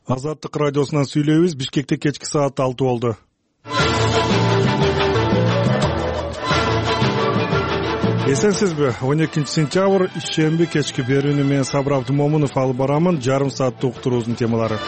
Азаттык радиосунан сүйлөйбүз. Бишкекте кечки саат 6 болду. Эсенсизби? 12 сентябрь ишемби кечки берүүнү мен Сабыр Абдымомунов алып барамын. Жарым сааттык уктуруубуздун темалары.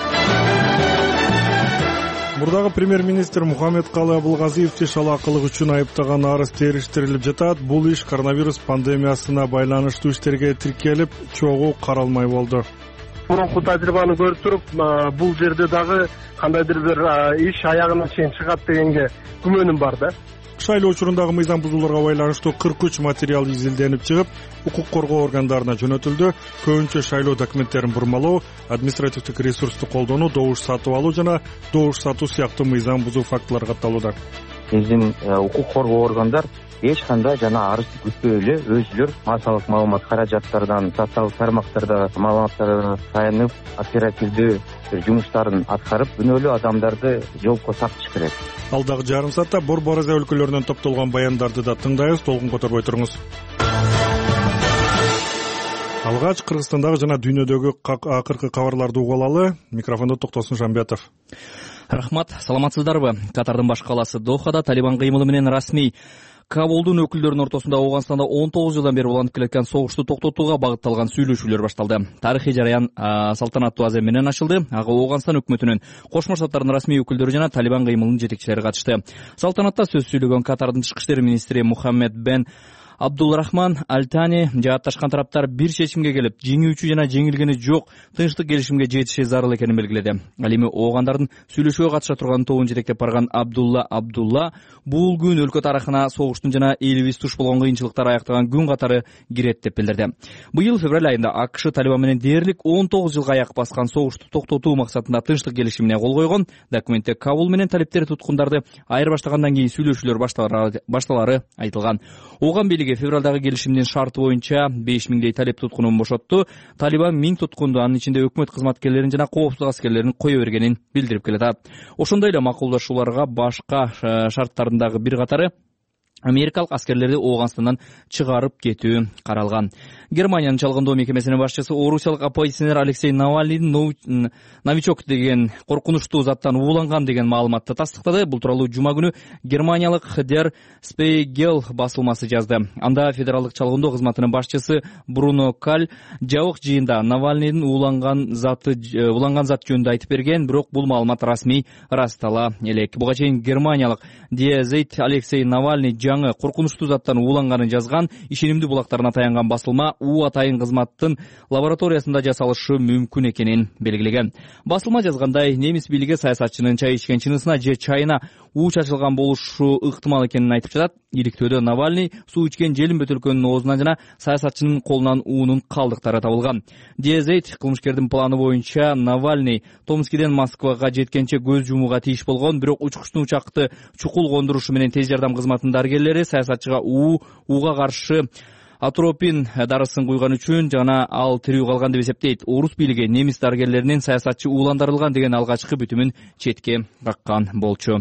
Мурдагы премьер-министр Мухаммедкалы Абылгазиевди шалаакылык үчүн айыптаган арыз териштирилип жатат. Бул иш коронавирус пандемиясына байланыштуу иштерге тиркелип, чогуу каралмай болду. Мурунку тажрыйбаны көрүп туруп, бул жерде дагы кандайдыр бир иш аягына чейин чыгат дегенге күмөнүм бар да. Шайлоо учурундагы мыйзам бузууларга байланыштуу 43 материал изилденип чыгып, укук коргоо органдарына жөнөтүлдү. Көбүнчө шайлоо документтерин бурмалоо, административдик ресурсту колдонуу, добуш сатып алуу жана добуш сатуу сыяктуу мыйзам бузуу фактылары катталууда. Биздин укук коргоо органдар эч кандай жана арызды күтпөй эле өзүлөр массалык маалымат каражаттардан социалдык тармактарда маалыматтарды таянып оперативдүү жумуштарын аткарып күнөөлүү адамдарды жоопко тартыш керек. Алдагы жарым саатта Борбор Азия өлкөлөрүнөн топтолгон баяндарды да тыңдайбыз. Толкун которбой туруңуз. Алгач Кыргызстандагы жана дүйнөдөгү акыркы кабарларды угуп алалы. Микрофондо Токтосун Жамбетов. Рахмат, саламатсыздарбы? Катардын баш калаасы Дохада Талибан кыймылы менен расмий Кабулдун өкүлдөрүнүн ортосунда Ооганстанда 19 жылдан бери уланып келаткан согушту токтотууга багытталган сүйлөшүүлөр башталды. Тарыхый жараян салтанаттуу азем менен ачылды. Ага Ооганстан өкмөтүнүн, Кошмо Штаттардын расмий өкүлдөрү жана Талибан кыймылынын жетекчилери катышты. Салтанатта сөз сүйлөгөн Катардын тышкы иштер министри Мухаммед бен Абдулрахман Альтани жаатташкан тараптар бир чечимге келип, жеңүүчү жана жеңилгени жок тынчтык келишимге жетиши зарыл экенин белгиледи. Ал эми оогандардын сүйлөшүүгө катыша турган тобун жетектеп барган Абдулла бул күн өлкө тарыхына согуштун жана элибиз туш болгон кыйынчылыктар аяктаган күн катары кирет деп билдирди. Быйыл февраль айында АКШ Талибан менен дээрлик 19 жылга аяк баскан согушту токтотуу максатында тынчтык келишимине кол койгон. Документте Кабул менен талиптер туткундарды айырбаштагандан кийин сүйлөшүүлөр башталары айтылган. Ооган бийлиги февралдагы келишимдин шарты боюнча 5000дей талип туткунун бошотту. Талибан 1000 туткунду, анын ичинде өкмөт кызматкерлерин жана коопсуздук аскерлерин кое бергенин билдирип келет. Ошондой эле макулдашууларга башка шарттардагы бир катары америкалык аскерлерди Ооганстандан чыгарып кетүү каралган. Германиянын чалгындоо мекемесинин башчысы орусиялык оппозиционер Алексей Навальныйдын новичок деген коркунучтуу заттан ууланган деген маалыматты тастыктады. Бул тууралуу жума күнү германиялык Der Spiegel басылмасы жазды. Анда федералдык чалгындоо кызматынын башчысы Бруно Каль жабык жыйында Навальныйдын ууланган зат жөнүндө айтып берген, бирок бул маалымат расмий ырастала элек. Буга чейин германиялык Die Zeit Алексей Навальный жаңы коркунучтуу заттан ууланганын жазган, ишенимдүү булактарына таянган басылма уу атайын кызматтын лабораториясында жасалышы мүмкүн экенин белгилеген. Басылма жазгандай, немис бийлиги саясатчынын чай ичкен чынысына же чайына уу чачылган болушу ыктымал экенин айтып жатат. Иликтөөдө Навальный суу ичкен желим бөтөлкөнүнүн оозунан жана саясатчынын колунан уунун калдыктары табылган. Die Zeit кылмышкердин планы боюнча Навальный Томскиден Москвага жеткенче көз жумууга тийиш болгон, бирок учкучтун учакты чукул кондурушу менен тез жардам кызматынын дарыгерлери саясатчыга ууга каршы атропин дарысын куйган үчүн жана ал тирүү калган деп эсептейт. Орус бийлиги немис дарыгерлеринин саясатчы ууландырылган деген алгачкы бүтүмүн четке каккан болчу.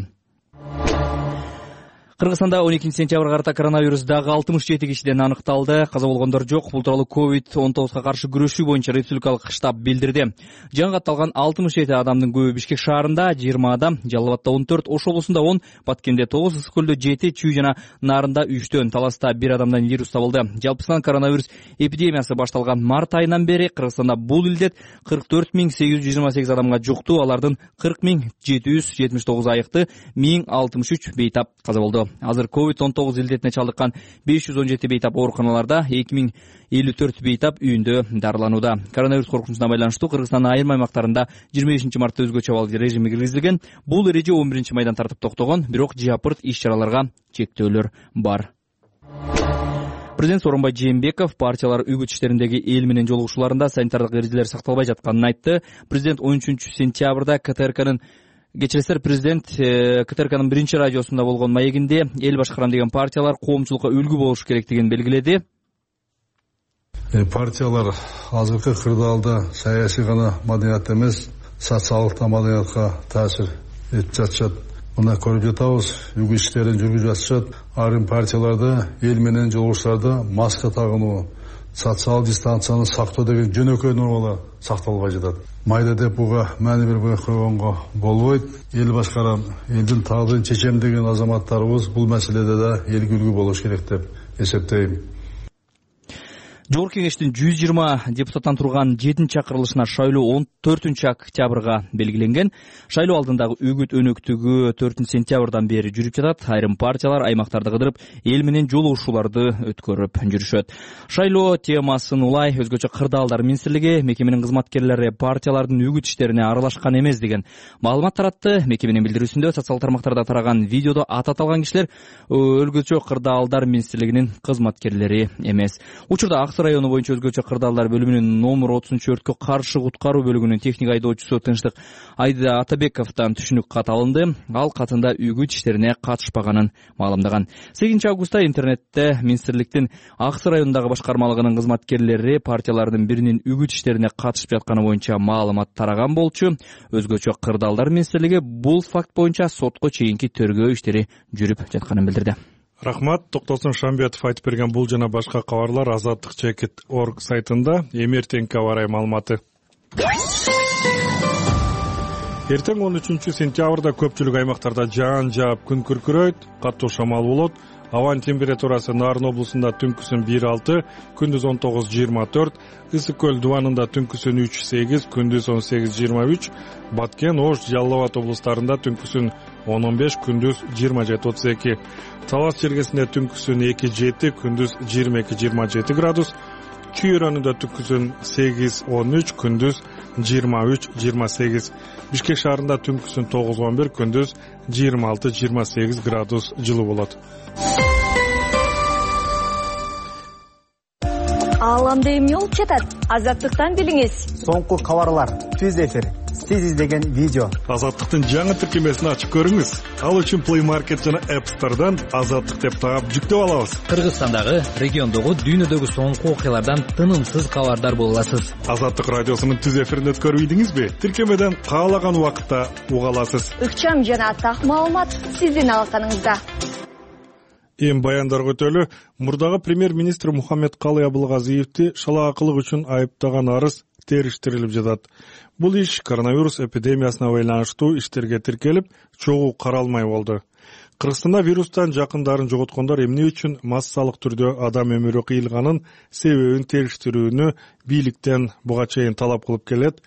Кыргызстанда 12 сентябрга карата коронавирус дагы 67 кишиден аныкталды. Каза болгондор жок. Бул тууралуу COVID-19 каршы күрөшүү боюнча республикалык штаб билдирди. Жаңы катталган 67 адамдын көбү Бишкек шаарында, 20 адам, Жалал абадта 14, Ош облусунда 10, Баткенде 9, Ысык көлдө 7, Чүй жана Нарында 3төн, Таласта 1 адамдан вирус табылды. Жалпысынан коронавирус эпидемиясы башталган март айынан бери Кыргызстанда бул илдет 44828 адамга жукту. Алардын 40779 айыкты, 1063 бейтап каза болду. Азыр COVID-19 илдетине чалдыккан 517 бейтап ооруканаларда, 2054 бейтап үйүндө дарыланууда. Коронавирус коркунучуна байланыштуу Кыргызстандын айрым аймактарында 25 мартта өзгөчө абал режими киргизилген. Бул эреже 11 майдан тартып токтогон, бирок жапырт иш-чараларга чектөөлөр бар. Президент Сооронбай Жээнбеков партиялар үгүт иштериндеги эл менен жолугушууларында санитардык эрежелер сакталбай жатканын айтты. Президент 13 сентябрда Президент КТРКнын биринчи радиосунда болгон маегинде эл башкарам деген партиялар коомчулукка үлгү болуш керектигин белгиледи. Партиялар азыркы кырдаалда саясий гана маданият эмес, социалдык маданиятка таасир этип жатышат. Мына көрүп жатабыз, үгүт иштерин жүргүзүп жатышат. Айрым партияларда эл менен жолугушууларда маска тагынуу, социал дистанцияны сактоо деген жөнөкөй нормалар сакталбай жатат. Майда деп буга мани бир бой койгонго болбойт. Эл башкарам, элдин тагдырын чечем деген азаматтарыбыз бул маселеде да элге үлгү болуш керек деп эсептейм. Жогорку кеңештин 120 депутаттан турган 7-чакырылышына шайлоо 14-октябрга белгиленген. Шайлоо алдындагы үгүт өнөктүгү 4-сентябрдан бери жүрүп жатат. Айрым партиялар аймактарды кыдырып, эл менен жолугушууларды өткөрүп жүрүшөт. Шайлоо темасын улай өзгөчө кырдаалдар министрлиги мекеменин кызматкерлери партиялардын үгүт иштерине аралашкан эмес деген маалымат таратты. Мекеменин билдирүүсүндө социалдык тармактарда тараган видеодо аты аталган кишилер өзгөчө кырдаалдар министрлигинин кызматкерлери эмес. Учурда району боюнча өзгөчө кырдаалдар бөлүмүнүн номер 30-өрткө каршы куткаруу бөлүгүнүн техник айдоочусу Тынчтык Айда Атабековдон түшүнүк кат алынды. Ал катында үгүт иштерине катышпаганын маалымдаган. 8 августта интернетте министрликтин Аксы районундагы башкармалыгынын кызматкерлери партиялардын биринин үгүт иштерине катышып жатканы боюнча маалымат тараган болчу. Өзгөчө кырдаалдар министрлиги бул факт боюнча сотко чейинки тергөө иштери жүрүп жатканын билдирди. Рахмат. Токтосун Шамбетов айтып берген бул жана башка кабарлар Азаттык.org сайтында. Эми эртеңки аба ырайы маалыматы. Эртең 13 сентябрда көпчүлүк аймактарда жаан жаап күн күркүрөйт, катуу шамал болот. Абанын температурасы Нарын облусунда түнкүсүн 1-6, күндүз 19-24, Ысык көл дубанында түнкүсүн 3-8, күндүз 18-23, Баткен, Ош, Жалал Абад облустарында түнкүсүн 10-15, күндүз 27-32, Талас жергесинде түнкүсүн 2-7, күндүз 22-27 градус, Чүй районунда түнкүсүн 8-13, күндүз 23-28, Бишкек шаарында түнкүсүн 9-11, күндүз 26-28 градус жылуу болот. Ааламда эмне болуп жатат? Азаттыктан билиңиз. Соңку кабарлар, түз эфир, сиз издеген видео. Азаттыктын жаңы тиркемесин ачып көрүңүз. Ал үчүн Play Market жана App Store'дан Азаттык деп таап жүктөп алабыз. Кыргызстандагы, региондогу, дүйнөдөгү соңку окуялардан тынымсыз кабардар боло аласыз. Азаттык радиосунун түз эфирин өткөрбөйдүңүзбү? Тиркемеден каалаган убакытта уга аласыз. Ыкчам жана так маалымат сиздин алаканыңызда. Эми баяндарга өтөлү. Мурдагы премьер-министр Мухаммедкалый Абылгазиевди шалаакылык үчүн айыптаган арыз териштирилип жатат. Бул иш коронавирус эпидемиясына байланыштуу иштерге тиркелип, чогуу каралмай болду. Кыргызстанда вирустан жакындарын жоготкондор эмне үчүн массалык түрдө адам өмүрү кыйылганын себебин териштирүүнү бийликтен буга чейин талап кылып келет.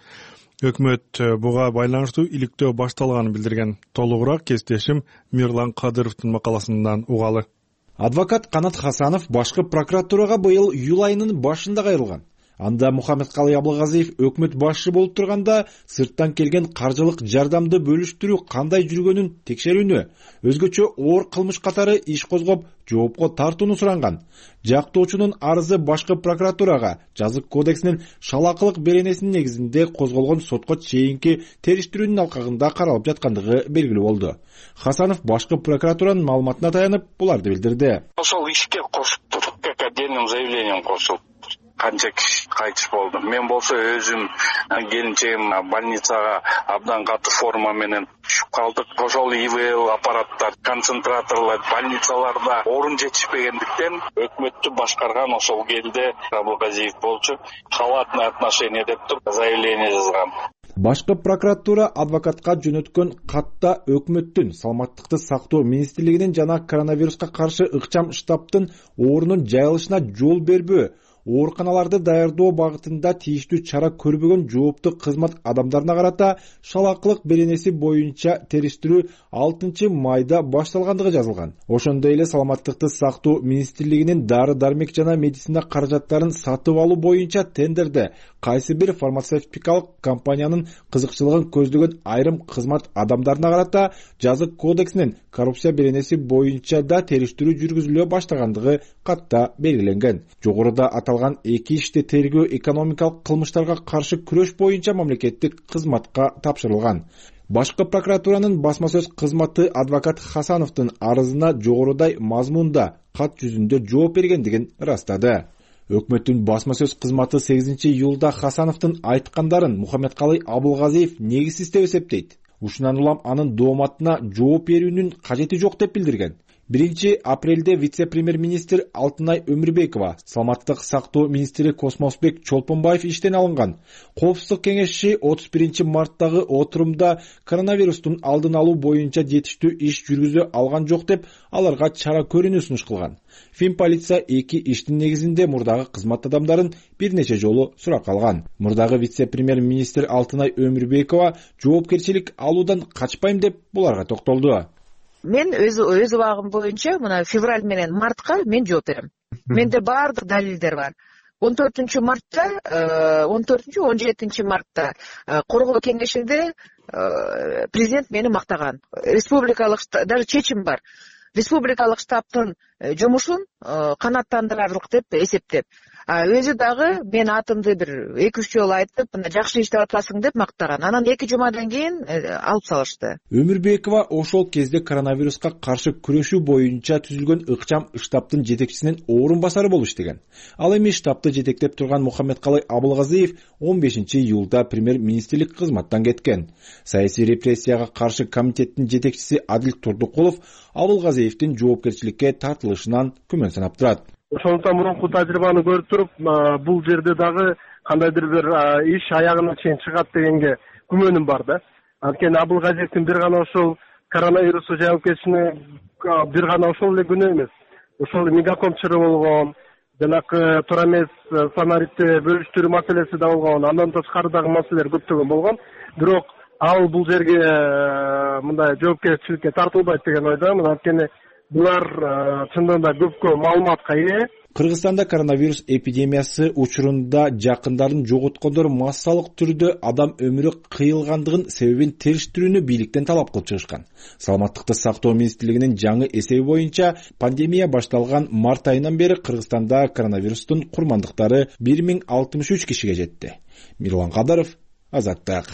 Өкмөт буга байланыштуу иликтөө башталганын билдирген. Толугураак кесиптешим Мирлан Кадыровдун макаласынан угалы. Адвокат Канат Хасанов башкы прокуратурага быйыл июль айынын башында кайрылган. Анда Мухаммедкалый Абылгазиев өкмөт башчы болуп турганда сырттан келген каржылык жардамды бөлүштүрүү кандай жүргөнүн текшерүүнү, өзгөчө оор кылмыш катары иш козгоп, жоопко тартууну суранган. Жактоочунун арызы башкы прокуратурага жазык кодексинин шалаакылык беренесинин негизинде козголгон сотко чейинки териштирүүнүн алкагында каралып жаткандыгы белгилүү болду. Хасанов башкы прокуратуранын маалыматына таянып, буларды билдирди. Ошол ишке кошуптур, как отдельным заявлением кошулуп. Канча киши кайтыш болду. Мен болсо өзүм келинчегим больницага абдан катуу форма менен түшүп калдык. Ошол ИВЛ аппараттар, концентраторлор больницаларда орун жетишпегендиктен өкмөттү башкарган ошол келде Абылгазиев болчу. Халатное отношение деп туруп заявление жазган. Башкы прокуратура адвокатка жөнөткөн катта өкмөттүн саламаттыкты сактоо министрлигинин жана коронавируска каршы ыкчам штабтын орунун жайылышына жол бербөө, ооруканаларды даярдоо багытында тийиштүү чара көрбөгөн жооптуу кызмат адамдарына карата шалаакылык беренеси боюнча териштирүү 6 майда башталгандыгы жазылган. Ошондой эле саламаттыкты сактоо министрлигинин дары-дармек жана медицина каражаттарын сатып алуу боюнча тендерде кайсы бир фармацевтикалык компаниянын кызыкчылыгын көздөгөн айрым кызмат адамдарына карата жазык кодексинин коррупция беренеси боюнча да териштирүү жүргүзүлө баштагандыгы катта белгиленген. Жогоруда аталган эки иште тергөө экономикалык кылмыштарга каршы күрөш боюнча мамлекеттик кызматка тапшырылган. Башкы прокуратуранын басма сөз кызматы адвокат Хасановдун арызына жогорудай мазмунда кат жүзүндө жооп бергендигин ырастады. Өкмөттүн басма сөз кызматы 8 июлда Хасановдун айткандарын Мухаммедкалый Абылгазиев негизсиз деп эсептейт. Ушундан улам анын дооматына жооп берүүнүн кажети жок деп билдирген. 1-апрелде вице-премьер-министр Алтынай Өмүрбекова, саламаттык сактоо министри Космосбек Чолпонбаев иштен алынган. Коопсуздук кеңеши 31-марттагы отурумда коронавирустун алдын алуу боюнча жетиштүү иш жүргүзө алган жок деп, аларга чара көрүүнү сунуш кылган. Финполиция 2 иштин негизинде мурдагы кызмат адамдарын бир нече жолу суракка алган. Мурдагы вице-премьер-министр Алтынай Өмүрбекова жоопкерчилик алуудан качпайм деп буларга токтолду. Мен өз убагым боюнча мына февраль менен мартка мен жооп берем. Менде баардык далилдер бар. 14-17 мартта коргоо кеңешинде президент мени мактаган. Республикалык даже чечим бар. Республикалык штабтын жумушун канааттандырарлык деп эсептеп, өзү дагы мен атымды бир 2-3 жолу айтып, мына жакшы иштеп атасың деп мактаган. Анан 2 жумадан кийин алып салышты. Өмүрбекова ошол кезде коронавируска каршы күрөшүү боюнча түзүлгөн ыкчам штабтын жетекчисинин орун басары болуп иштеген. Ал эми штабты жетектеп турган Мухаммедкалый Абылгазиев 15-июлда премьер-министрлик кызматтан кеткен. Саясий репрессияга каршы комитеттин жетекчиси Адил Турдукулов Абылгазиевдин жоопкерчиликке тартылышынан күмөн санап турат. Ошондуктан мурунку тажрыйбаны көрүп туруп, бул жерде дагы кандайдыр бир иш аягына чейин чыгат дегенге күмөнүм бар да. Анткени Абылгазиевдин бир гана ошол коронавирусу жайылып кетишине бир гана ошол эле күнөө эмес. Ошол мегаком чыры болгон, жанакы Турамес Самаритти бөлүштүрүү маселеси да болгон, андан тышкары дагы маселелер көптөгөн болгон. Бирок ал бул жерге мындай жоопкерчиликке тартылбайт деген ойдомун. Анткени булар чындыгында көпкө маалыматка ээ. Кыргызстанда коронавирус эпидемиясы учурунда жакындарын жоготкондор массалык түрдө адам өмүрү кыйылгандыгын себебин териштирүүнү бийликтен талап кылып чыгышкан. Саламаттыкты сактоо министрлигинин жаңы эсеби боюнча пандемия башталган март айынан бери Кыргызстанда коронавирустун курмандыктары 1063 кишиге жетти. Мирлан Кадыров, Азаттык.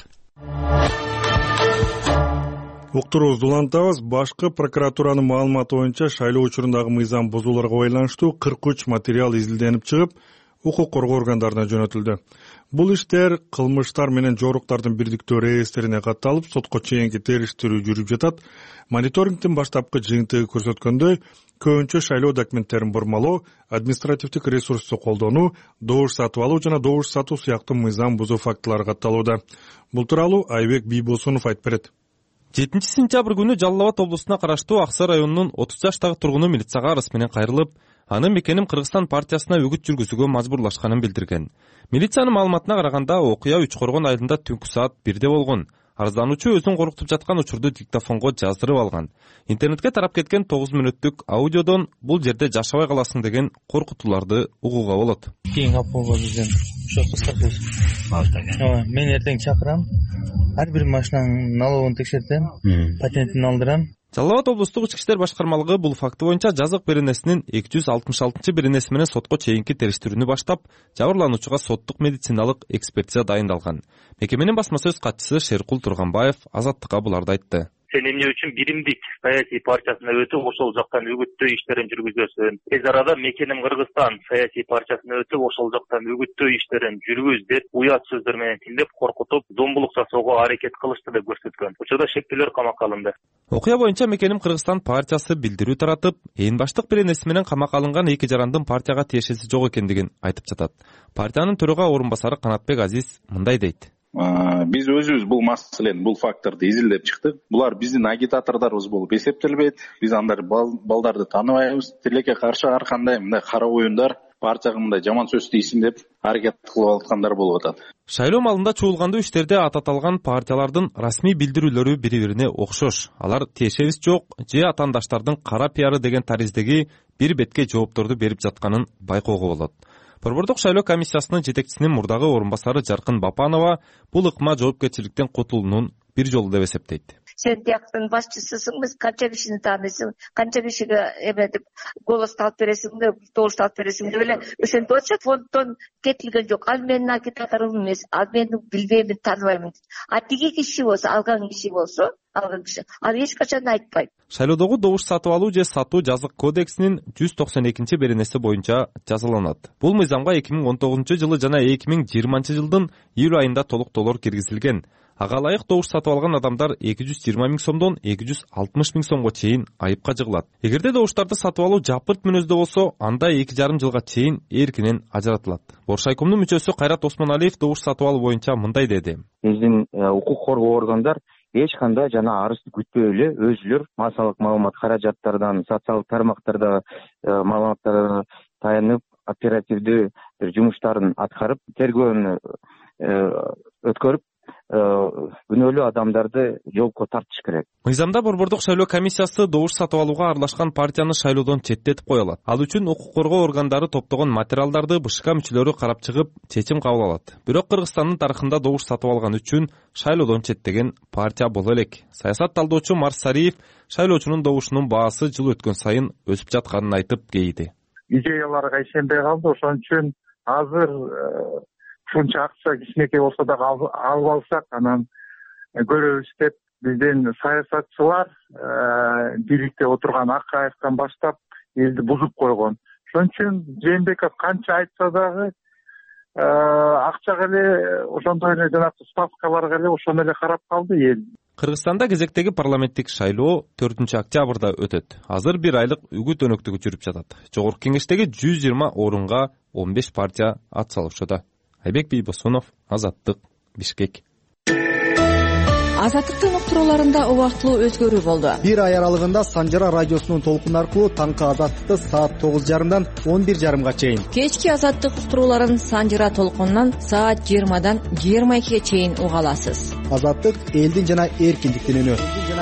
Уктуруубузду улантабыз. Башкы прокуратуранын маалыматы боюнча шайлоо учурундагы мыйзам бузууларга байланыштуу 43 материал изилденип чыгып, укук коргоо органдарына жөнөтүлдү. Бул иштер кылмыштар менен жоруктардын бирдиктүү реестрине катталып, сотко чейинки териштирүү жүрүп жатат. Мониторингдин баштапкы жыйынтыгы көрсөткөндөй, көбүнчө шайлоо документтерин бурмалоо, административдик ресурсту колдонуу, добуш сатып алуу жана добуш сатуу сыяктуу мыйзам бузуу фактылары катталууда. Бул тууралуу Айбек Бийбосунов айтып берет. 7-сентябрь күнү Жалал Абад облусуна караштуу Аксай районунун 30 жаштагы тургуну милицияга арыз менен кайрылып, анын мекеним Кыргызстан партиясына үгүт жүргүзүүгө мажбурлашканын билдирген. Милициянын маалыматына караганда, окуя Үчкоргон айылында түнкү саат 1-де болгон. Арыздануучу өзүн коруктуп жаткан учурду диктофонго жаздырып алган. Интернетке тарап кеткен 9 мүнөттүк аудиодон бул жерде жашабай каласың деген коркутууларды угууга болот. Кийин аппага бизден ошо статус. Мен эртең чакырам. Ар бир машинанын налогун текшертем, патентин алдырам. Жалал Абад облустук ички иштер башкармалыгы бул факты боюнча жазык беренесинин 266-беренеси менен сотко чейинки териштирүүнү баштап, жабырлануучуга соттук медициналык экспертиза дайындалган. Мекеменин басма сөз катчысы Шеркул Турганбаев Азаттыкка буларды айтты. Сен эмне үчүн биримдик саясий партиясына өтүп, ошол жактан үгүттөө иштерин жүргүзөсүн. Тез арада мекеним Кыргызстан саясий партиясына өтүп, ошол жактан үгүттөө иштерин жүргүз деп, уят сөздөр менен тилдеп коркутуп, зомбулук жасоого аракет кылышты деп көрсөткөн. Учурда шектүүлөр камакка алынды. Окуя боюнча мекеним Кыргызстан партиясы билдирүү таратып, ээн баштык беренеси менен камакка алынган 2 жарандын партияга тиешеси жок экендигин айтып жатат. Партиянын төрага орун басары Канатбек Азиз мындай дейт. Биз өзүбүз бул маселени, бул факторду изилдеп чыктык. Булар биздин агитатордорубуз болуп эсептелбейт. Биз андай балдарды тааныбайбыз. Тилекке каршы ар кандай мындай кара оюндар, партияга мындай жаман сөз тийсин деп аракет кылып аткандар болуп атат. Шайлоо маалында чуулгандуу иштерде ататалган партиялардын расмий билдирүүлөрү бири-бирине окшош. Алар тиешебиз жок же атаандаштардын кара пиары деген тариздеги бир бетке жоопторду берип жатканын байкоого болот. Борбордук шайлоо комиссиясынын жетекчисинин мурдагы орун басары Жаркын Бапанова бул ыкма жоопкерчиликтен кутулуунун бир жолу деп эсептейт. Сен тияктын башчысысың, биз канча кишини таанысың, канча кишиге эметип голос алып бересиң деп, добуш алып бересиң деп эле ошентип атышат. Фонддон кетилген жок. Ал менин агитаторум эмес, ал мени билбеймин, тааныбаймын. А тиги киши болсо, алган киши болсо, алган киши ал эч качан айтпайт. Шайлоодогу добуш сатып алуу же сатуу жазык кодексинин 192 беренеси боюнча жазаланат. Бул мыйзамга 2019 жылы жана 2020 жылдын июль айында толуктоолор киргизилген. Ага ылайык добуш сатып алган адамдар 220 000 сомдон 260 000 сомго чейин айыпка жыгылат. Эгерде добуштарды сатып алуу жапырт мүнөздө болсо, анда 2,5 жылга чейин эркинен ажыратылат. Боршайкомдун мүчөсү Кайрат Осмоналиев добуш сатып алуу боюнча мындай деди. Биздин укук коргоо органдар эч кандай жана арызды күтпөй эле өзүлөр массалык маалымат каражаттардан, социалдык тармактарда маалыматтарга таянып, оперативдүү жумуштарын аткарып, тергөөнү өткөрүп, күнөөлүү адамдарды жоопко тартыш керек. Мыйзамда Борбордук шайлоо комиссиясы добуш сатып алууга аралашкан партияны шайлоодон четтетип кое алат. Ал үчүн укук коргоо органдары топтогон материалдарды БШК мүчөлөрү карап чыгып, чечим кабыл алат. Бирок Кыргызстандын тарыхында добуш сатып алган үчүн шайлоодон четтеген партия боло элек. Саясат талдоочу Марс Сариев шайлоочунун добушунун баасы жыл өткөн сайын өсүп жатканын айтып кейди. Идеяларга ишенбей калды, ошон үчүн азыр ушунча акча кичинекей болсо дагы алып алсак, анан көрөбүз деп биздин саясатчылар бийликте отурган Акаевден баштап элди бузуп койгон. Ошон үчүн Жээнбеков канча айтса дагы акчага эле ошондой эле жанагы ставкаларга эле ошону эле карап калды эл. Кыргызстанда кезектеги парламенттик шайлоо 4-октябрда өтөт. Азыр 1 айлык үгүт өнөктүгү жүрүп жатат. Жогорку кеңештеги 120 орунга 15 партия ат салышууда. Айбек Бийбосунов, Азаттык, Бишкек. Азаттыктын уктурууларында убактылуу өзгөрүү болду. 1 ай аралыгында Санжара радиосунун толкун аркылуу таңкы Азаттыкты саат 9:30-дан 11:30-га чейин, кечки Азаттык уктурууларын Санжара толкунунан саат 20-дан 22-ге чейин уга аласыз. Азаттык элдин жана эркиндиктин үнү.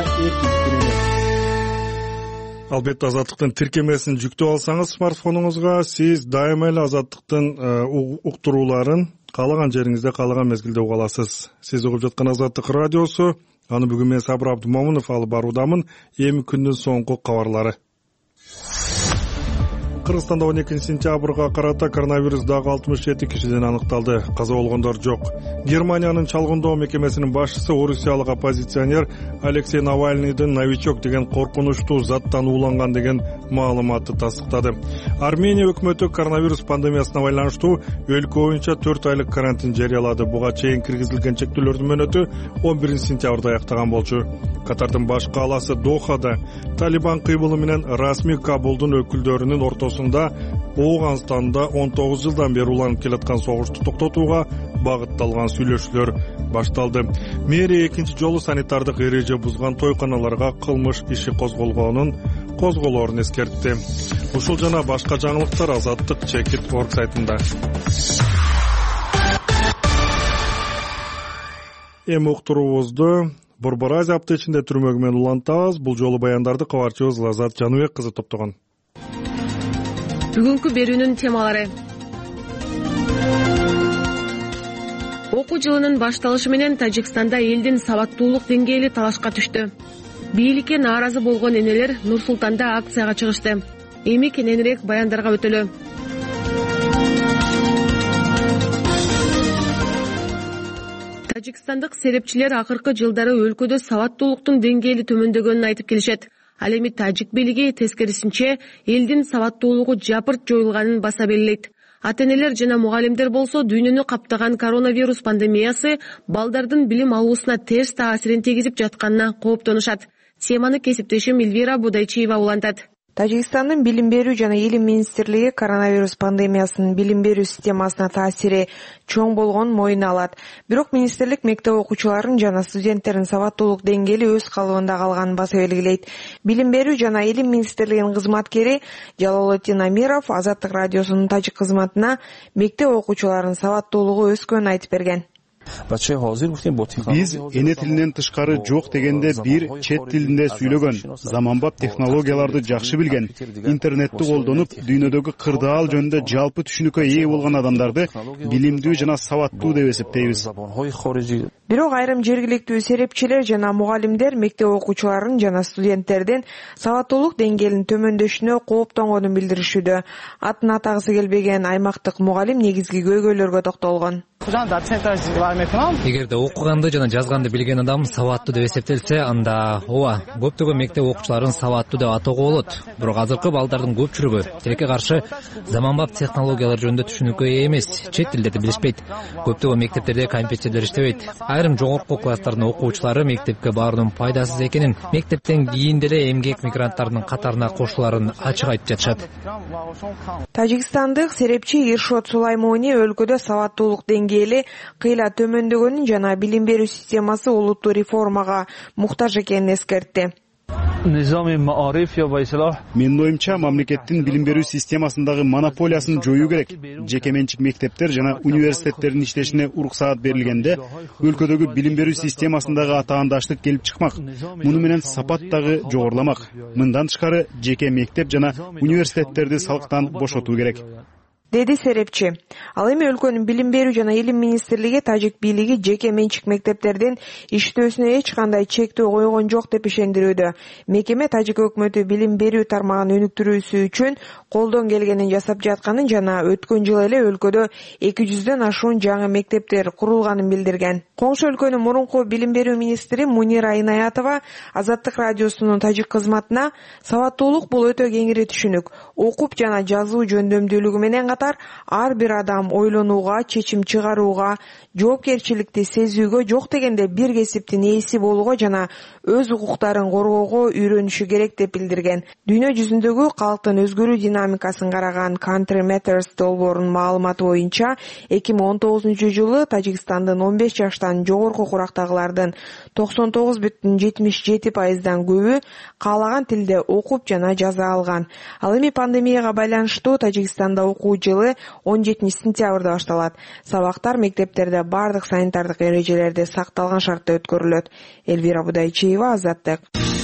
Албетте Азаттыктын тиркемесин жүктөп алсаңыз смартфонуңузга, сиз дайыма эле Азаттыктын уктурууларын каалаган жериңизде, каалаган мезгилде уга аласыз. Сиз угуп жаткан Азаттык радиосу. Аны бүгүн мен Сабыр Абдумомунов алып баруудамын. Эми күндүн соңку кабарлары. Кыргызстанда 12 сентябрга карата коронавирус дагы 67 кишиден аныкталды. Каза болгондор жок. Германиянын чалгындоо мекемесинин башчысы орусиялык оппозиционер Алексей Навальныйдын новичок деген коркунучтуу заттан ууланган деген маалыматты тастыктады. Армения өкмөтү коронавирус пандемиясына байланыштуу өлкө боюнча 4 айлык карантин жарыялады. Буга чейин киргизилген чектөөлөрдүн мөөнөтү 11 сентябрда аяктаган болчу. Катардын баш кааласы Дохада Талибан кыйбылы менен расмий Кабулдун өкүлдөрүнүн ортосунда Ооганстанда 19 жылдан бери уланып келаткан согушту токтотууга багытталган сүйлөшүүлөр башталды. Мэрия экинчи жолу санитардык эреже бузган тойканаларга кылмыш иши козголоорун эскертти. Ушул жана башка жаңылыктар Азаттык Чекит.org сайтында. Эми уктуруубузду Борбор Азия апта ичинде түрмөгү менен улантабыз. Бул жолу баяндарды кабарчыбыз Лазат Жаныбек кызы топтогон. Бүгүнкү берүүнүн темалары: окуу жылынын башталышы менен Тажикстанда элдин сабаттуулук деңгээли талашка түштү. Бийликке нааразы болгон энелер Нур-Султанда акцияга чыгышты. Эми кененирээк баяндарга өтөлү. Тажикстандык серепчилер акыркы жылдары өлкөдө сабаттуулуктун деңгээли төмөндөгөнүн айтып келишет. Ал эми тажик бийлиги тескерисинче элдин сабаттуулугу жапырт жоюлганын баса белгилейт. Ата-энелер жана мугалимдер болсо дүйнөнү каптаган коронавирус пандемиясы балдардын билим алуусуна терс таасирин тийгизип жатканына кооптонушат. Теманы кесиптешим Эльвира Будайчиева улантат. Тажикстандын билим берүү жана илим министрлиги коронавирус пандемиясынын билим берүү системасына таасири чоң болгонун моюна алат. Бирок министрлик мектеп окуучуларын жана студенттердин сабаттуулук деңгээли өз калыбында калганын баса белгилейт. Билим берүү жана илим министрлигинин кызматкери Жалолотдин Амиров Азаттык радиосунун тажик кызматына мектеп окуучуларынын сабаттуулугу өскөнүн айтып берген. Биз эне тилинен тышкары жок дегенде бир чет тилинде сүйлөгөн, заманбап технологияларды жакшы билген, интернетти колдонуп, дүйнөдөгү кырдаал жөнүндө жалпы түшүнүккө ээ болгон адамдарды билимдүү жана сабаттуу деп эсептейбиз. Бирок айрым жергиликтүү серепчилер жана мугалимдер мектеп окуучуларын жана студенттердин сабаттуулук деңгээлинин төмөндөшүнө кооптонгонун билдиришүүдө. Атын атагысы келбеген аймактык мугалим негизги көйгөйлөргө токтолгон. Эгерде окуганды жана жазганды билген адам сабаттуу деп эсептелсе, анда ооба, көптөгөн мектеп окуучуларын сабаттуу деп атоого болот. Бирок азыркы балдардын көпчүлүгү тилекке каршы заманбап технологиялар жөнүндө түшүнүккө ээ эмес, чет тилдерди билишпейт. Көптөгөн мектептерде компьютерлер иштебейт. Айрым жогорку класстардын окуучулары мектепке баруунун пайдасыз экенин, мектептен кийин деле эмгек мигранттарынын катарына кошуларын ачык айтып жатышат. Тажикстандык серепчи Иршот Сулаймони өлкөдө сабаттуулук деңгээли кыйла төмөндөгөнүн жана билим берүү системасы олуттуу реформага муктаж экенин эскертти. Менин оюмча, мамлекеттин билим берүү системасындагы монополиясын жоюу керек. Жеке менчик мектептер жана университеттердин иштешине уруксаат берилгенде өлкөдөгү билим берүү системасындагы атаандаштык келип чыкмак. Муну менен сапат дагы жогоруламак. Мындан тышкары жеке мектеп жана университеттерди салыктан бошотуу керек, деди серепчи. Ал эми өлкөнүн билим берүү жана илим министрлиги тажик бийлиги жеке менчик мектептердин иштөөсүнө эч кандай чектөө койгон жок деп ишендирүүдө. Мекеме тажик өкмөтү билим берүү тармагын өнүктүрүүсү үчүн колдон келгенин жасап жатканын жана өткөн жыл эле өлкөдө 200дөн ашуун жаңы мектептер курулганын билдирген. Коңшу өлкөнүн мурунку билим берүү министри Мунира Инаятова Азаттык радиосунун тажик кызматына сабаттуулук бул өтө кеңири түшүнүк. Окуп жана жазуу жөндөмдүүлүгү менен катар ар бир адам ойлонууга, чечим чыгарууга, жоопкерчиликти сезүүгө, жок дегенде бир кесиптин ээси болууга жана өз укуктарын коргоого үйрөнүшү керек деп билдирген. Дүйнө жүзүндөгү калктын өзгөрүү динамикасын караган Country Matters долбоорунун маалыматы боюнча 2019-жылы Тажикстандын 15 жаштан жогорку курактагылардын 99,77%дан көбү каалаган тилде окуп жана жаза алган. Ал эми пандемияга байланыштуу Тажикстанда окуу жылы 17-сентябрда башталат. Сабактар мектептерде бардык санитардык эрежелерди сакталган шартта өткөрүлөт. Элвира Будайчиева, Азаттык.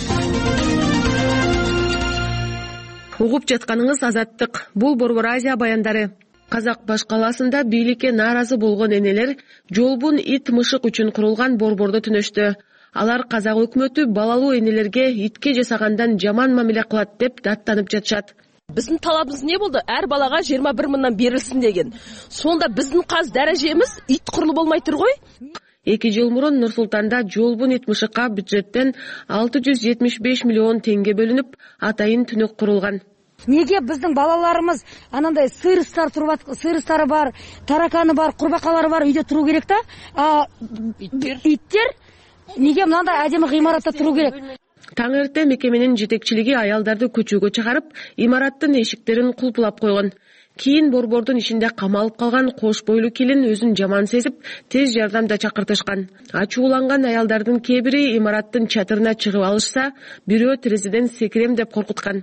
Угуп жатканыңыз Азаттык. Бул Борбор Азия баяндары. Казак баш калаасында бийликке нааразы болгон энелер жолбун ит мышык үчүн курулган борбордо түнөштү. Алар казак өкмөтү балалуу энелерге итке жасагандан жаман мамиле кылат деп даттанып жатышат. Биздин талабыбыз не болду? Ар балага 21 мыңдан берилсин деген. Сонда биздин каз даражемиз ит курулу болмой тур гой. 2 жыл мурун Нур Султанда жолбун ит мышыкка бюджеттен 675 миллион теңге бөлүнүп, атайын түнөк курулган. Неге биздин балаларымыз анандай сыйрыстары бар, тараканы бар, курбакалары бар үйдө туруу керек да? Иттер неге мынандай адемі гыймаратта туруу керек? Таң эрте мекеменин жетекчилиги аялдарды көчөгө чыгарып, имараттын эшиктерин кулпулап койгон. Кийин борбордун ичинде камалып калган кош бойлуу келин өзүн жаман сезип, тез жардамда чакыртышкан. Ачууланган аялдардын кээ бири имараттын чатырына чыгып алышса, бирөө терезеден секирем деп коркуткан.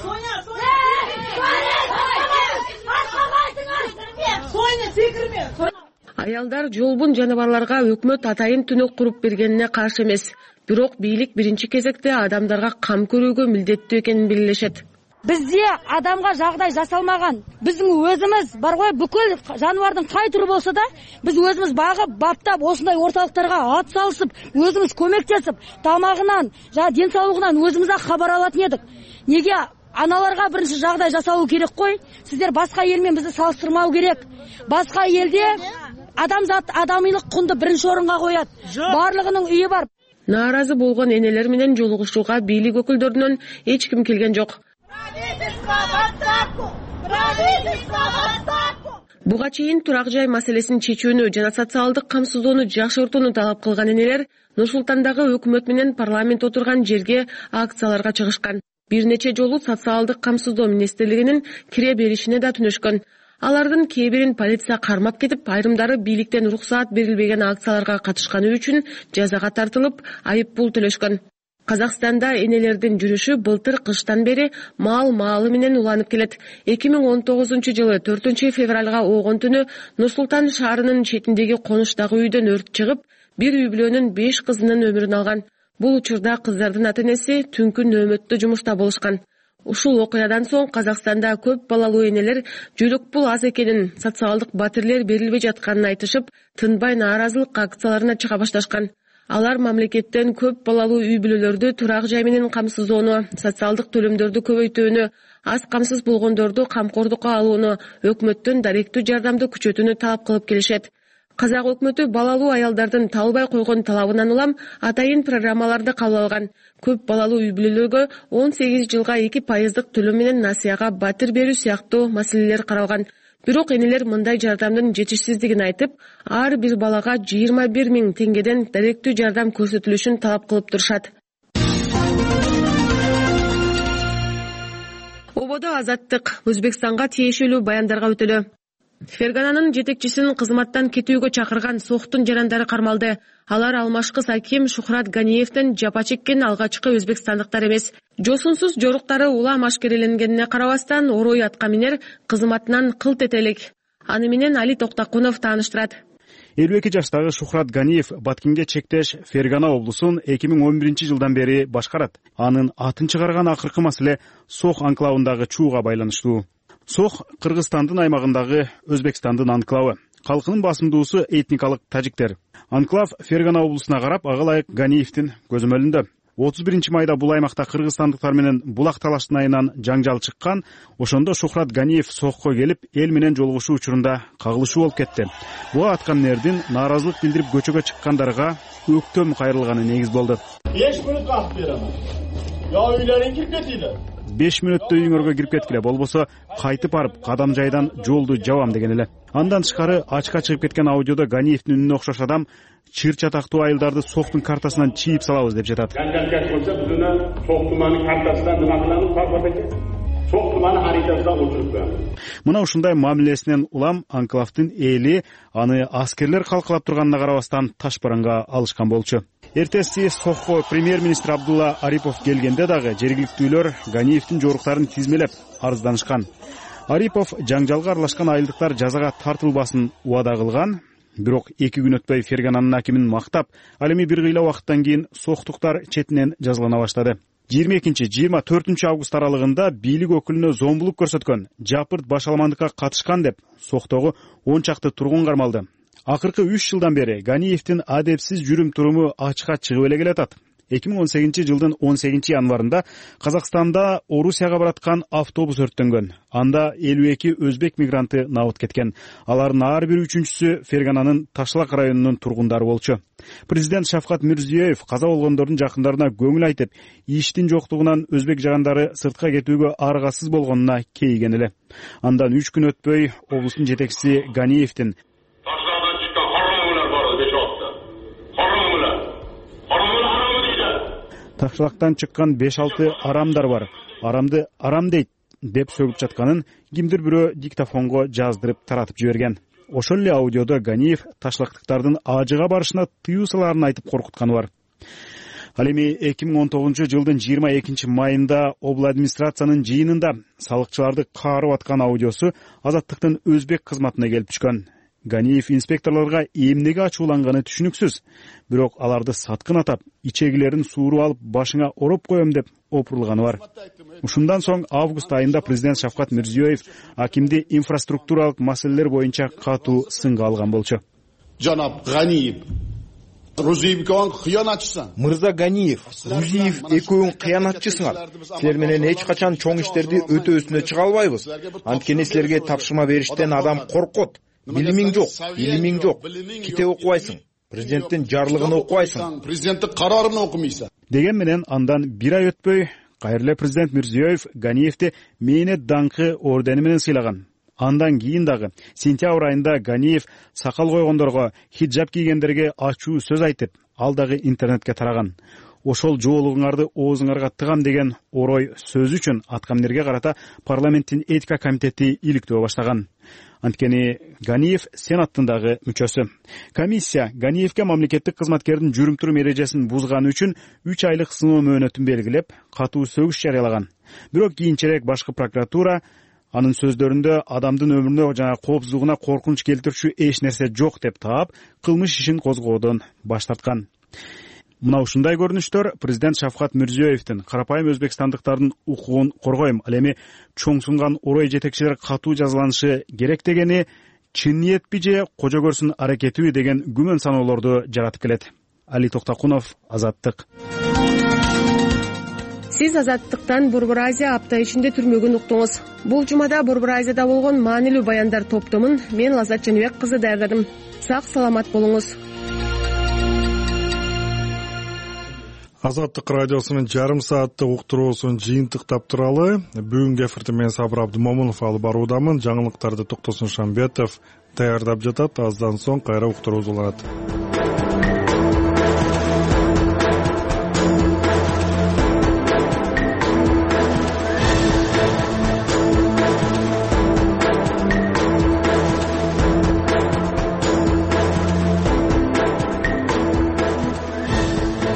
Аялдар жолбун жаныбарларга өкмөт атайын түнөк куруп бергенине каршы эмес. Бирок бийлик биринчи кезекте адамдарга кам көрүүгө милдеттүү экенин белгилешет. Бизде адамга жагдай жасалмаган. Биздин өзүбүз бар гой, бүкүл жаныбардын кай түрү болсо да, биз өзүбүз багып, баптап, осундай орталыктарга ат салышып, өзүбүз көмөктөсүп, тамагынан, жана ден соолугунан өзүбүз хабар алат едик. Неге аналарга биринчи жагдай жасалуу керек кой? Сиздер башка эл менен бизди салыштырмау керек. Башка элде адамзат адамдык кунду биринчи орунга коет. Барлыгынын үйү бар. Нааразы болгон энелер менен жолугушууга бийлик өкүлдөрүнөн эч ким келген жок. Буга чейин турак жай маселесин чечүүнү жана социалдык камсыздоону жакшыртууну талап кылган энелер Нур Султандагы өкмөт менен парламент отурган жерге акцияларга чыгышкан. Бир нече жолу социалдык камсыздоо министрлигинин кире беришине да түнөшкөн. Алардын кээ бирин полиция кармап кетип, айрымдары бийликтен уруксаат берилбеген акцияларга катышканы үчүн жазага тартылып, айып пул төлөшкөн. Казакстанда энелердин жүрүшү былтыр кыштан бери маал-маалы менен уланып келет. 2019-жылы 4-февралга оогон түнү Нур Султан шаарынын четиндеги конуштагы үйдөн өрт чыгып, бир үй бүлөнүн 5 кызынын өмүрүн алган. Бул учурда кыздардын ата-энеси түнкү нөөмөттө жумушта болушкан. Ушул окуядан соң Казакстанда көп балалуу энелер жөлөк пул аз экенин, социалдык батирлер берилбей жатканын айтышып, тынбай нааразылык акцияларына чыга башташкан. Алар мамлекеттен көп балалуу үй бүлөлөрдү турак жай менен камсыздоону, социалдык төлөмдөрдү көбөйтүүнү, аз камсыз болгондорду камкордукка алууну, өкмөттөн даректүү жардамды күчөтүүнү талап кылып келишет. Казак өкмөтү балалуу аялдардын талбай койгон талабынан улам атайын программаларды кабыл алган. Көп балалуу үй бүлөлөргө 18 жылга 2% төлөм менен насыяга батир берүү сыяктуу маселелер каралган. Бирок энелер мындай жардамдын жетишсиздигин айтып, ар бир балага 21 000 теңгеден даректүү жардам көрсөтүлүшүн талап кылып турушат. Ободо азаттык Өзбекстанга тиешелүү баяндарга өтөлү. Фергананын жетекчисин кызматтан кетүүгө чакырган соктун жарандары кармалды. Алар Алмашкы аким Шухрат Ганиевден жапа чеккен алгачкы өзбекстандыктар эмес. Жосунсуз жоруктары улам ашкереленгенине карабастан, орой атка минер кызматынан кылт эте элек. Аны менен Али Токтакунов тааныштырат. 52 жаштагы Шухрат Ганиев Баткинге чектеш Фергана облусун 2011 жылдан бери башкарат. Анын атын чыгарган акыркы маселе Сох анклавындагы чууга байланыштуу. Сох Кыргызстандын аймагындагы Өзбекстандын анклавы. Калкынын басымдуусу этникалык тажиктер. Анклав Фергана облусуна карап, ага ылайык Ганиевдин көзөмөлүндө. 31 майда бул аймакта кыргызстандыктар менен булак талаштын айынан жаңжал чыккан. Ошондо Шухрат Ганиев Сохко келип, эл менен жолугушуу учурунда кагылышуу болуп кетти. Буга аткаминердин нааразылык билдирип көчөгө чыккандарга өктөм кайрылганы негиз болду. 5 мүнөт калып берем. Я үйлөрүңө кирип кетиңер. 5 мүнөттө үйүңөргө кирип кеткиле, болбосо кайтып барып кадам жайдан жолду жабам деген эле. Андан тышкары ачка чыгып кеткен аудиодо Ганиевдин үнүнө окшош адам чыр чатактуу айылдарды Соктун картасынан чийип салабыз деп жатат. Мына ушундай мамилесинен улам анклавдын эли аны аскерлер калкалап турганына карабастан таш бараңга алышкан болчу. Эртеси Сохко премьер-министр Абдулла Арипов келгенде дагы жергиликтүүлөр Ганиевдин жоруктарын тизмелеп арызданышкан. Арипов жаңжалга аралашкан айылдыктар жазага тартылбасын убада кылган. Бирок 2 күн өтпөй Фергананын акимин мактап, ал эми бир кыйла убакыттан кийин Сохтуктар четинен жазылана баштады. 22-24 август аралыгында бийлик өкүлүнө зомбулук көрсөткөн, жапырт башаламандыкка катышкан деп Сохтогу 10 чакты тургун кармалды. Акыркы 3 жылдан бери Ганиевдин адепсиз жүрүм-туруму ачыкка чыгып эле келатат. 2018 жылдын 18 январында Казакстанда Орусияга бараткан автобус өрттөнгөн. Анда 52 өзбек мигранты набыт кеткен. Алардын ар бир үчүнчүсү Фергананын Ташлак районунун тургундары болчу. Президент Шавкат Мирзиёев каза болгондордун жакындарына көңүл айтып, иштин жоктугунан өзбек жагандары сыртка кетүүгө аргасыз болгонуна кейиген эле. Андан 3 күн өтпөй облустун жетекчиси Ганиевдин Ташлактан чыккан 5-6 арамдар бар. Арамды арам дейт деп сөгүп жатканын кимдир бирөө диктофонго жаздырып таратып жиберген. Ошол эле аудиодо Ганиев ташлактыктардын ажыга барышына тыюу саларын айтып коркутканы бар. Ал эми 2019 жылдын 22 майында обл администрациянын жыйынында салыкчыларды каарып аткан аудиосу Азаттыктын өзбек кызматына келип түшкөн. Ганиев инспекторлорго эмнеге ачууланганы түшүнүксүз. Бирок аларды саткын атап, ичегилерин сууруп алып, башыңа ороп коем деп опурулганы бар. Ушундан соң август айында президент Шавкат Мирзиёев акимди инфраструктуралык маселелер боюнча катуу сынга алган болчу. Жанаб Ганиев, Мырза Ганиев, Рузиев экөөң кыянатчысыңар. Силер менен эч качан чоң иштерди өтөөсүнө чыга албайбыз. Анткени силерге тапшырма бериштен адам коркот. Билимиң жок, китеп окубайсың, президенттин жарлыгын окубайсың, президенттин карарын окумайсың. Деген менен андан бир ай өтпөй, кайрылы президент Мирзиёев Ганиевди мээнет даңкы ордени менен сыйлаган. Андан кийин дагы сентябрь айында Ганиев сакал койгондорго, хиджаб кийгендерге ачуу сөз айтып, ал дагы интернетке тараган. Ошол жоолугуңарды оозуңарга тыгам деген орой сөзү үчүн аткаминерге карата парламенттин этика комитети иликтөө баштаган. Анткени Ганиев сенаттын дагы мүчөсү. Комиссия Ганиевге мамлекеттик кызматкердин жүрүм-турум эрежесин бузганы үчүн 3 айлык сыноо мөөнөтүн белгилеп, катуу сөгүш жарыялаган. Бирок кийинчерээк башкы прокуратура анын сөздөрүндө адамдын өмүрүнө жана коопсуздугуна коркунуч келтирүүчү эч нерсе жок деп таап, кылмыш ишин козгоодон баш тарткан. Мына ушундай көрүнүштөр президент Шавкат Мирзиёевдин карапайым өзбекстандыктардын укугун коргойм, ал эми чоң сунган орой жетекчилер катуу жазаланышы керек дегени чын ниетпи же кожо көрсүн аракетиби деген күмөн саноолорду жаратып келет. Али Токтакунов, Азаттык. Сиз Азаттыктан Борбор Азия апта ичинде түрмөгүн уктуңуз. Бул жумада Борбор Азияда болгон маанилүү баяндар топтомун мен Лаззат Жаныбек кызы даярдадым. Сак саламат болуңуз. Азаттык радиосунун жарым сааттык уктуруусун жыйынтыктап туралы бүгүнкү эфирди мен Сабыр Абдымомунов алып баруудамын. Жаңылыктарды Токтосун Шамбетов даярдап жатат. Аздан соң кайра уктуруубуз болот.